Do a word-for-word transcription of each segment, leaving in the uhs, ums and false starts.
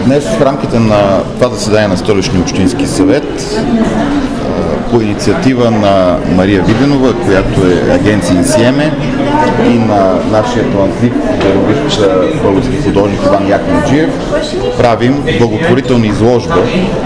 Днес в рамките на това заседание на Столичния общински съвет по инициатива на Мария Виденова, която е агенция Инсиеме, и на нашия талантлив педагогически български художник Иван Якимджиев, правим благотворителна изложба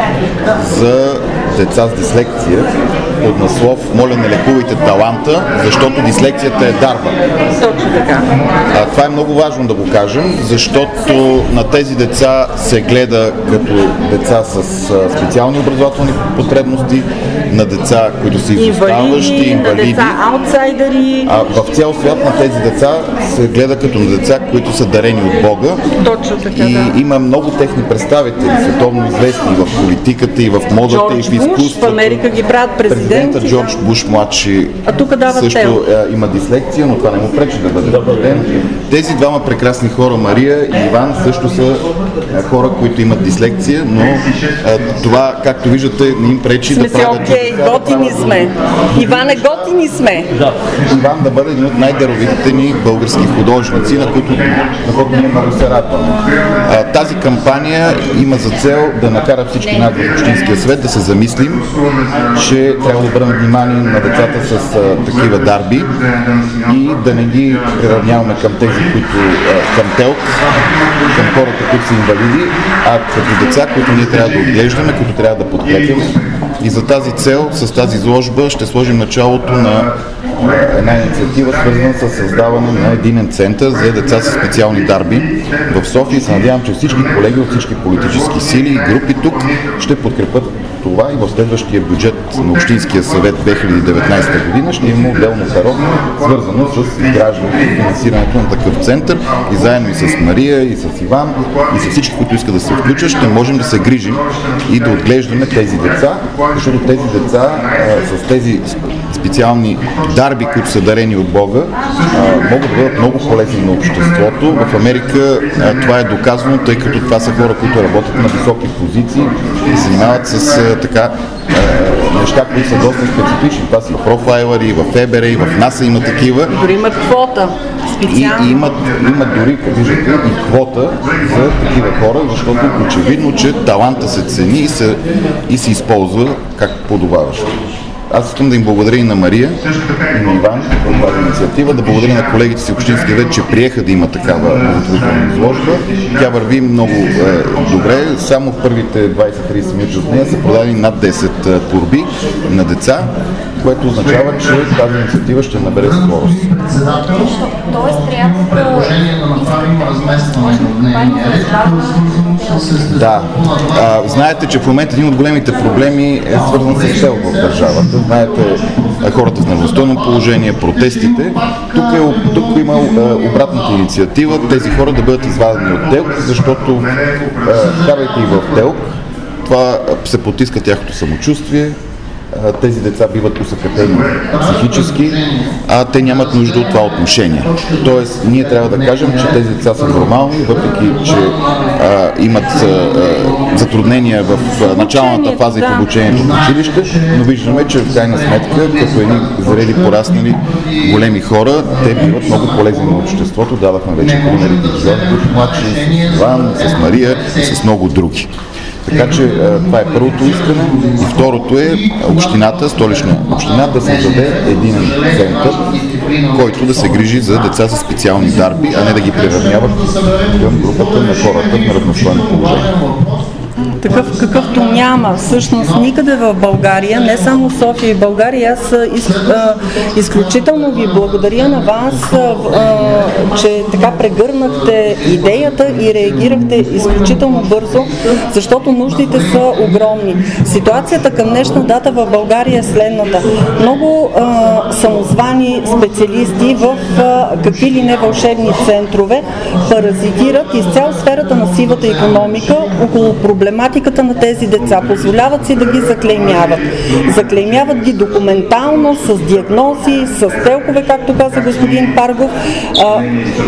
за деца с дислекция под наслов "Моля, не лекувайте таланта, защото дислекцията е дарба". Точно така. А, това е много важно да го кажем, защото на тези деца се гледа като деца с а, специални образователни потребности, на деца, които са изоставащи, инвалиди, на деца аутсайдери. А в цял свят на тези деца се гледа като на деца, които са дарени от Бога. Точно така, и да. има много техни представители, световно известни в политиката, и в модата, Джордж и в изкуството. Буш, в Америка ги правят президенти. Президента Джордж Буш младши а тук също е, има дислекция, но това не му пречи да бъде президент. Тези двама прекрасни хора, Мария и Иван, също са е, хора, които имат дислекция, но е, това, както виждате, не им пречи да правят... Окей, готини сме. Иване, готини сме. Да. Иван да бъде един от най-даровитите ни български художници, на които, на които ние много се радваме. А, тази кампания има за цел да накара всички нас в Общинския съвет да се замислим, че трябва да обърнем внимание на децата с а, такива дарби и да не ги приравняваме към тези, които а, към телк, към хората, които са инвалиди, а като деца, които ние трябва да отглеждаме, които трябва да подкрепяме. И за тази цел, с тази изложба, ще сложим началото на една инициатива, свързана с създаване на единен център за деца с специални дарби в София. И се надявам, че всички колеги от всички политически сили и групи тук ще подкрепят това и в следващия бюджет на Общинския съвет две хиляди и деветнадесета година ще има отделно перо, свързано с изграждането и финансирането на такъв център, и заедно и с Мария, и с Иван, и с всички, които искат да се включат, ще можем да се грижим и да отглеждаме тези деца, защото тези деца а, с тези специални дарби, които са дарени от Бога, а, могат да бъдат много полезни на обществото. В Америка а, това е доказано, тъй като това са хора, които работят на високи позиции и се занимават с а, така а, неща, които са доста специфични. Това са и профайлъри, и в ФБР, и в НАСА има такива. Дори имат квота. И, и имат, имат дори, като виждате, и квота за такива хора, защото очевидно, че таланта се цени и се, и се използва как подобаващо. Аз искам да им благодаря и на Мария, и на Иван за тази инициатива, да благодаря на колегите си Общинския съвет, че приеха да има такава благотворителна изложба. Тя върви много е, добре. Само в първите двадесет-тридесет минути от нея са продадени над десет е, турби на деца, което означава, че тази инициатива ще набере скорост. Тоест трябва да направим разместване на дневния ред. Да. А, знаете, че в момента един от големите проблеми е свързан с ТЕЛК в държавата. Знаете, хората в неравностойно положение, протестите. Тук, е, тук има е, обратната инициатива, тези хора да бъдат извадени от ТЕЛК, защото е, вкарвайки в ТЕЛК, това се потиска тяхното самочувствие. Тези деца биват усъкътени психически, а те нямат нужда от това отношение. Тоест, ние трябва да кажем, че тези деца са нормални, въпреки че а, имат а, затруднения в а, началната фаза и в обучението в училище, но виждаме, че в крайна сметка, като едни зрели, пораснали големи хора, те биват много полезни на обществото. Дадахме вече примерите с Жорж младши, с Иван, с Мария и с много други. Така че това е първото искане. И второто е общината, Столична община, да създаде единен център, който да се грижи за деца с специални дарби, а не да ги приравняват към групата на хората в равностойно положение. Такъв какъвто няма всъщност никъде в България, не само в София и България. Аз из, а, изключително ви благодаря на вас, а, че така прегърнахте идеята и реагирахте изключително бързо, защото нуждите са огромни. Ситуацията към днешна дата в България е следната. Много а, самозвани специалисти в а, какви ли не вълшебни центрове паразитират изцяло сферата на сивата икономика около проблема проблематиката на тези деца, позволяват си да ги заклеймяват. Заклеймяват ги документално, с диагнози, с телкове, както каза господин Паргов. А,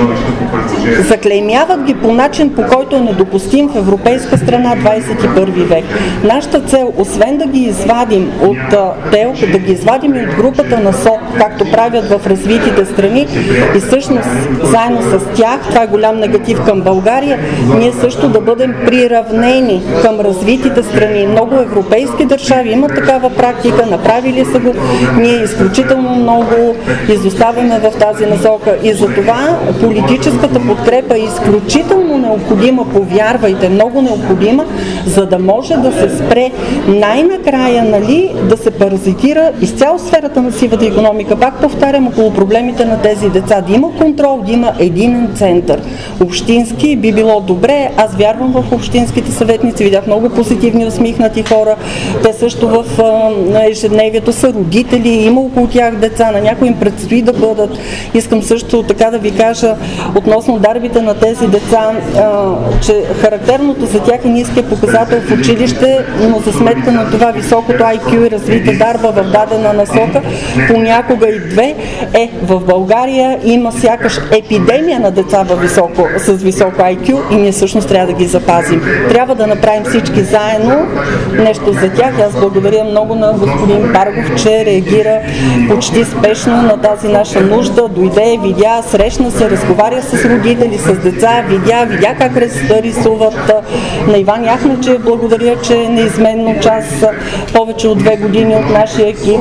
заклеймяват ги по начин, по който е недопустим в европейска страна двадесет и първи век. Нашата цел, освен да ги извадим от ТЕЛК, да ги извадим и от групата на СОК, както правят в развитите страни, и всъщност заедно с тях, това е голям негатив към България, ние също да бъдем приравнени към развитите страни. Много европейски държави имат такава практика, направили са го, ние изключително много изоставяме в тази насока и затова политическата подкрепа е изключително необходима, повярвайте, много необходима, за да може да се спре най-накрая, нали, да се паразитира изцяло сферата на сивата икономика. Пак повтарям, около проблемите на тези деца, да има контрол, да има единен център. Общински би било добре, аз вярвам в общинските съветници, видях много позитивни, усмихнати хора, те също в а, ежедневието са родители, има около тях деца, на някои им предстои да бъдат. Искам също така да ви кажа относно дарбите на тези деца, а, че характерното за тях е ниския показател в училище, но за сметка на това високото ай кю и развита дарба в дадена насока, понякога и две, е в България има сякаш епидемия на деца във високо, с високо ай кю и ние всъщност трябва да ги запазим. Трябва да направим всички заедно нещо за тях. Аз благодаря много на господин Паргов, че реагира почти спешно на тази наша нужда. Дойде, видя, срещна се, разговаря с родители, с деца, видя, видя как рисуват. На Иван Яхначев благодаря, че е неизменно част повече от две години от нашия екип.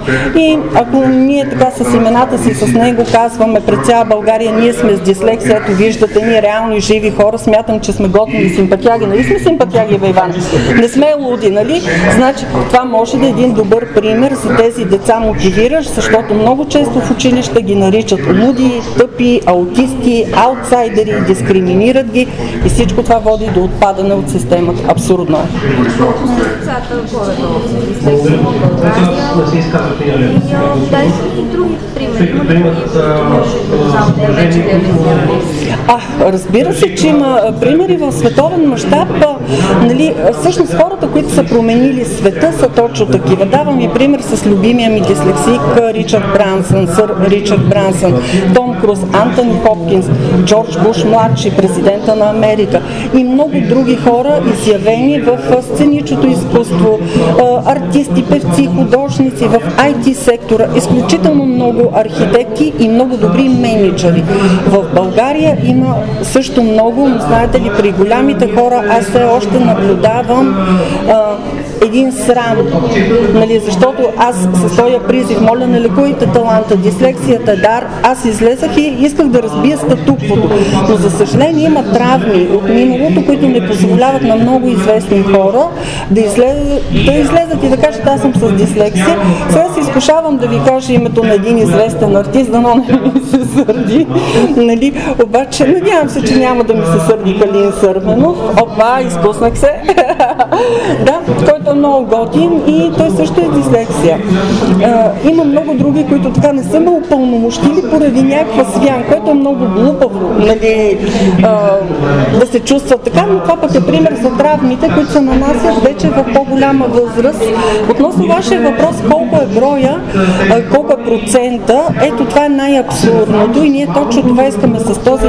И ако ние така с имената си, с него казваме пред цяла България, ние сме с дислексия, ето виждате, ние реални живи хора, смятам, че сме готини симпатяги. Нали сме симпатяги, бе, Иван? Не сме луди, нали? Значи това може да е един добър пример за тези деца мотивиращ, защото много често в училище ги наричат луди, тъпи, аутисти, аутсайдери, дискриминират ги и всичко това води до отпадане от системата. Абсурдно е. Децата горе-долу с дислексия в България и дай си и други примери. А, разбира се, че има примери в световен мащаб. Нали, всъщност хората, които са променили света, са точно такива. Давам ви пример с любимия ми дислексик Ричард Брансън, сър Ричард Брансън, Том Круз, Антони Хопкинс, Джордж Буш младши, президента на Америка и много други хора, изявени в сценичното изкуство, артисти, певци, художници, в ай ти сектора, изключително много архитекти и много добри мениджъри. В България има също много, но знаете ли, при голямите хора аз все още наблюдавам а, един срам, нали, защото аз с този призив, моля, не лекуйте таланта, дислексията е дар, аз излезах и исках да разбия статуквото, но за съжаление има травми от миналото, които не позволяват на много известни хора да излезат, да излезат и да кажат, аз съм с дислексия. Сега се изкушавам да ви кажа името на един известен артист, дано не ми се сърди, нали, обаче надявам се, че няма да ми се сърди Калин Сърменов. Опа, изпуснах се. Да, който е много готин и той също е дислексия. А, има много други, които така не са ме упълномощили поради някаква свян, което е много глупаво, нали, а, да се чувстват така, но това пък е пример за травмите, които се нанасят вече в по-голяма възраст. Относно вашия въпрос, колко е броя, а, колко е процента, ето това е най-абсурдното и ние точно това искаме с този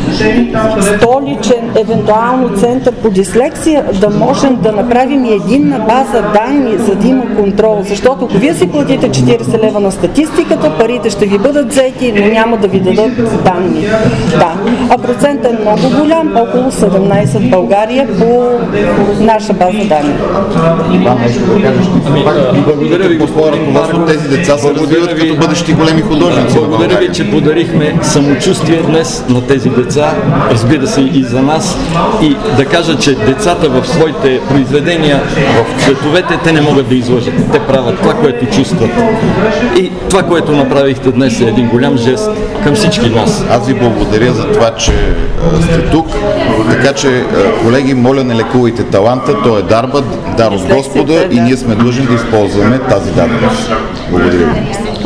столичен, евентуално център по дислексия, да можем да направим и единна база данни, за да има контрол. Защото ако вие си платите четирийсет лева на статистиката, парите ще ви бъдат взети, но няма да ви дадат данни. Да. А процентът е много голям, около седемнайсет в България по наша база данни. Това нещо да кажеш. Благодаря ви, госпожа Ръководство. Тези деца се развиват като бъдещи големи художници. Благодаря ви, че подарихме самочувствие днес на тези деца, разбира се и за нас, и да кажа, че децата в своите произведения, в цветовете, те не могат да излъжат. Те правят това, което чувстват. И това, което направихте днес, е един голям жест към всички нас. Аз ви благодаря за това, че а, сте тук. Така че, а, колеги, моля, не лекувайте таланта. Той е дарба, дар от Господа и ние сме длъжни да използваме тази даденост. Благодаря ви.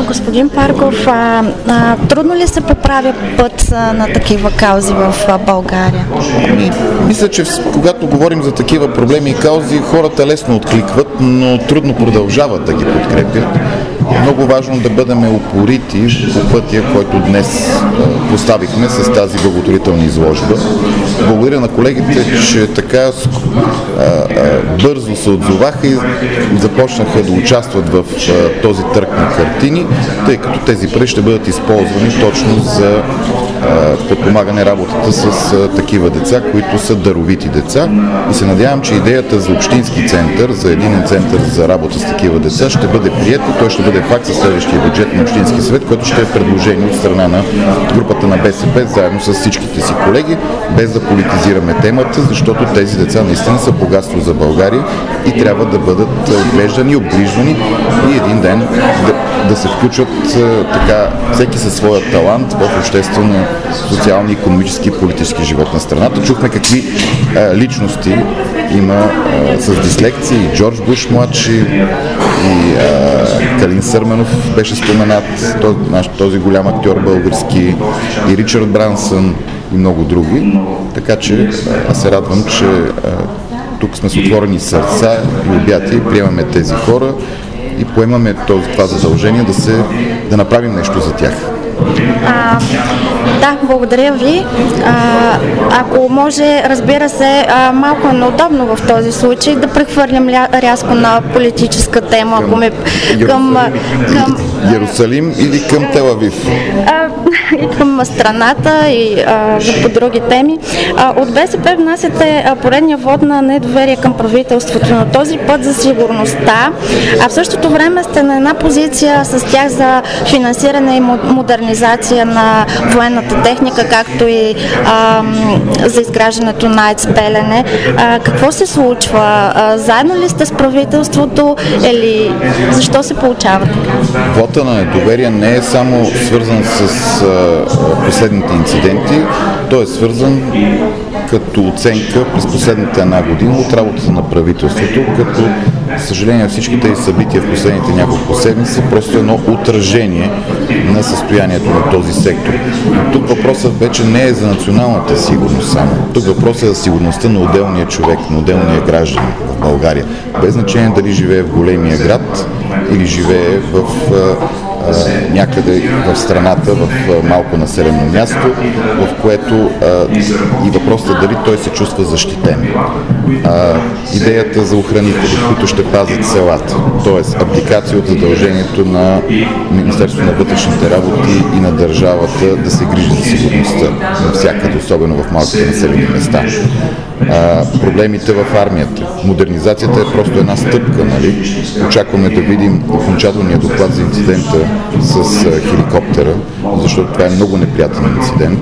господин Парков, а, а, трудно ли се поправя път а, на такива каузи в а, България? Ами, мисля, че когато говорим за такива проблеми и каузи, хората лесно откликват, но трудно продължават да ги подкрепят. Е много важно да бъдем упорити по пътя, който днес а, поставихме с тази благотворителна изложба. Благодаря на колегите, че така а, а, бързо се отзоваха и започнаха да участват в а, този търг на картини, тъй като тези пари ще бъдат използвани точно за а, подпомагане работата с а, такива деца, които са даровити деца. И се надявам, че идеята за общински център, за единен център за работа с такива деца ще бъде приета. Той ще бъде факт със следващия бюджет на Общински съвет, който ще е предложение от страна на групата на БСП, заедно с всичките си колеги, без да политизираме темата, защото тези деца наистина са богатство за България и трябва да бъдат отглеждани, обгрижвани и един ден да, да се включат така, всеки със своя талант в обществено, социални, икономически и политически живот на страната. Чухме какви а, личности има а, с дислекция, и Джордж Буш младши, и а, Калин Сърменов беше споменат, този, този голям актьор български, и Ричард Брансън и много други. Така че аз се радвам, че а, тук сме с отворени сърца и обятия, приемаме тези хора и поемаме този, това задължение да, се, да направим нещо за тях. А, да, благодаря ви. А, ако може, разбира се, а, малко е неудобно в този случай да прехвърлям рязко на политическа тема, ако ме към, към Йерусалим или към Тел Авив? А, и към страната, и а, по други теми. А, от БСП внасяте поредния вод на недоверие към правителството, но този път за сигурността, а в същото време сте на една позиция с тях за финансиране и модернизация на военната техника, както и а, за изграждането на АЕЦ Белене. А, какво се случва? А, заедно ли сте с правителството или защо се получава така? Вота на недоверие не е само свързан с а, последните инциденти, той е свързан като оценка през последната една година от работата на правителството, като съжаление всички тези събития в последните няколко седмици просто едно отражение на състоянието на този сектор. Тук въпросът вече не е за националната сигурност само. Тук въпросът е за сигурността на отделния човек, на отделния гражданин в България. Без значение дали живее в големия град или живее в а, някъде в страната, в малко населено място, в което а, и въпросът е дали той се чувства защитен. А, идеята за охранители, които ще пазят селата, т.е. абдикация от задължението на Министерството на вътрешните работи и на държавата да се грижи за сигурността навсякъде, особено в малките населени места. А, проблемите в армията. Модернизацията е просто една стъпка, нали? Очакваме да видим окончателния доклад за инцидента с а, хеликоптера, защото това е много неприятен инцидент.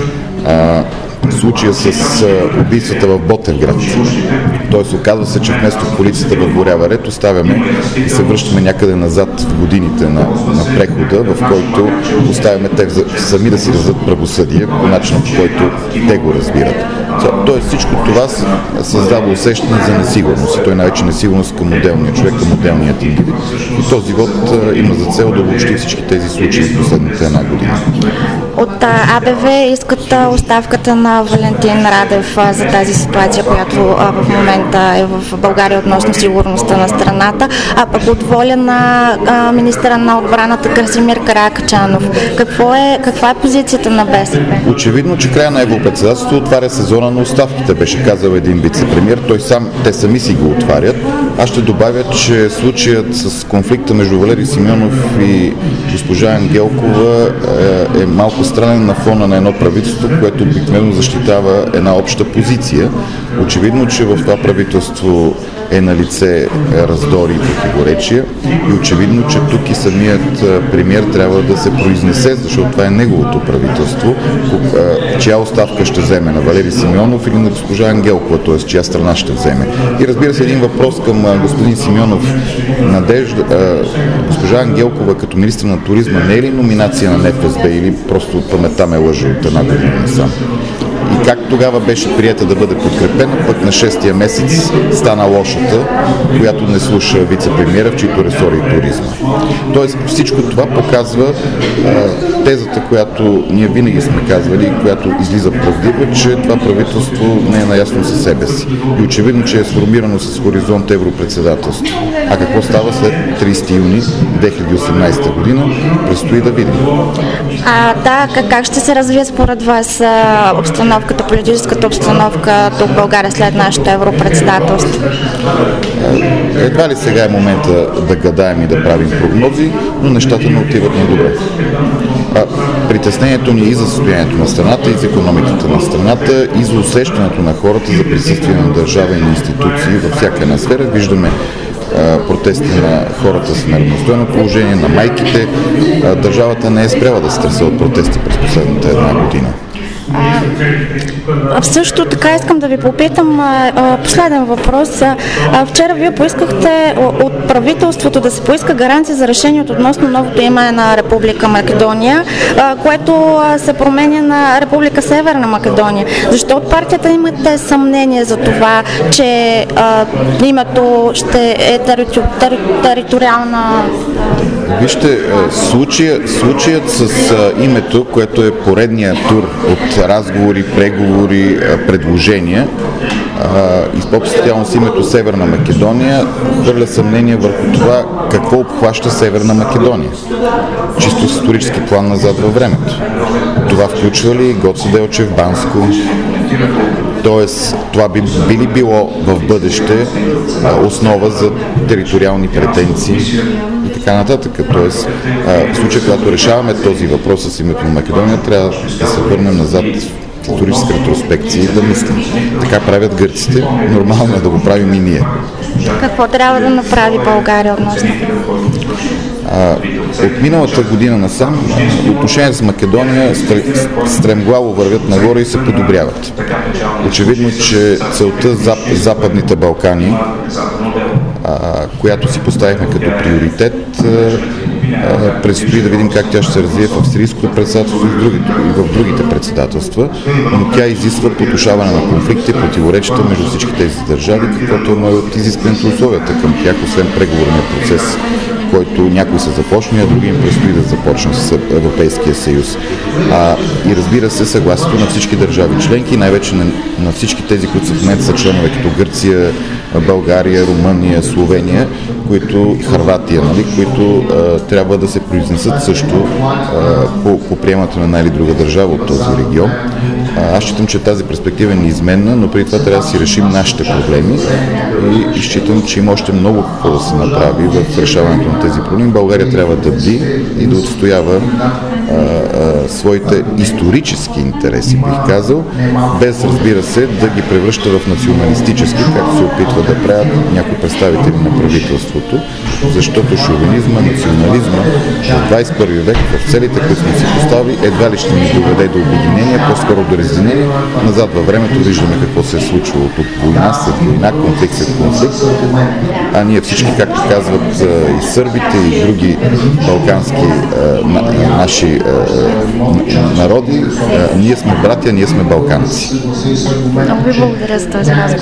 А, случая с а, убийствата в Ботевград. Тоест, оказва се, че вместо полицията да отворява ред, оставяме и се връщаме някъде назад в годините на, на прехода, в който оставяме те сами да си раздадат правосъдие по начина, по който те го разбират. Тоест всичко това създава усещане за несигурност. И той най-вече несигурност към отделния човек, към отделният индивид. И този вод а, има за цел да обобщи всички тези случаи в последната една година. От АБВ искат оставката на Валентин Радев а, за тази ситуация, която а, в момента е в България относно сигурността на страната, а пък от воля на а, министъра на отбраната Красимир Каракачанов. Какво е, каква е позицията на БСП? Очевидно, че края на европредседателството отваря сезона на оставките, беше казал един вице-премиер. Той сам, те сами си го отварят. Аз ще добавя, че случаят с конфликта между Валери Симеонов и госпожа Ангелкова е, е малко странен на фона на едно правителство, което обикновено защитава една обща позиция. Очевидно, че в това правителство е на лице раздори и противоречия и очевидно, че тук и самият премиер трябва да се произнесе, защото това е неговото правителство, чия оставка ще вземе, на Валери Симеонов или на госпожа Ангелкова, т.е. чия страна ще вземе. И разбира се, един въпрос към господин Симеонов. Надежда, госпожа Ангелкова като министър на туризма не е ли номинация на НФСБ или просто паметта ме лъжи от една година насам? И как тогава беше приета да бъде подкрепена, пък на шестия месец стана лошата, която не слуша вице-премиера, в чието ресори и туризма. Тоест всичко това показва а, тезата, която ние винаги сме казвали, която излиза правдива, че това правителство не е наясно със себе си. И очевидно, че е сформирано с хоризонт европредседателство. А какво става след тридесети юни две хиляди и осемнадесета година, предстои да видим. А, да, как, как ще се развие според вас обстановката, политическата обстановка тук в България след нашето европредседателство? Едва ли сега е момента да гадаем и да правим прогнози, но нещата не отиват на добре. А, притеснението ни и за състоянието на страната, и за икономиката на страната, и за усещането на хората за присъствие на държавни институции във всяка една сфера. Виждаме протести на хората с неравностойно положение, на майките. Държавата не е спряла да се тресе от протести през последната една година. А, също така искам да ви попитам а, последен въпрос. А, вчера вие поискахте от правителството да се поиска гаранция за решението относно новото име на Република Македония, а, което а, се променя на Република Северна Македония. Защо от партията имате съмнение за това, че а, името ще е тери, тери, териториална? Вижте, случаят, случаят с а, името, което е поредния тур от разговори, преговори, а, предложения а, и по-специално с името Северна Македония, хвърля съмнение върху това какво обхваща Северна Македония. Чисто с исторически план назад във времето. Това включва ли Гоце Делчев, Банско? Тоест, това би, би ли било в бъдеще а, основа за териториални претенции и така нататък. Тоест, а, в случая, когато решаваме този въпрос с името на Македония, трябва да се върнем назад в историческа ретроспекция и да мислим. Така правят гърците, нормално е да го правим и ние. Какво трябва да направи България относно? А, от миналата година насам отношения с Македония стремглаво вървят нагоре и се подобряват. Очевидно, че целта за Западните Балкани, а, която си поставихме като приоритет, а, предстои да видим как тя ще се развие в австрийското председателство и в другите, и в другите председателства, но тя изисква потушаване на конфликти, противоречията между всички тези държави, каквото е едно от изискването условията към тях, освен преговорния процес, който някои са започнали, а други им предстои да започне с Европейския съюз. А, и разбира се, съгласието на всички държави членки, най-вече на, на всички тези, които са в момента са членове, като Гърция, България, Румъния, Словения, които, Хърватия, нали, които а, трябва да се произнесат също а, по, по приемането на една или друга държава от този регион. А, аз считам, че тази перспектива е неизменна, но преди това трябва да си решим нашите проблеми и, и считам, че има още много какво да се направи в решаването на тези проблеми. България трябва да бди и да отстоява а, а, своите исторически интереси, бих казал, без, разбира се, да ги превръща в националистически, както се опитва да правят някои представители на правителството, защото шовинизма, национализма в двадесет и първи век, в целите, които сме си поставили, едва ли ще ни доведе до обединение, по-скоро до разединение. Назад във времето виждаме какво се е случвало тук. Война след война, конфликт след конфликт. А ние всички, както казват и сърбите, и други балкански а, на, наши а, народи, а, ние сме братя, ние сме балканци. Много ви благодаря за този разговор.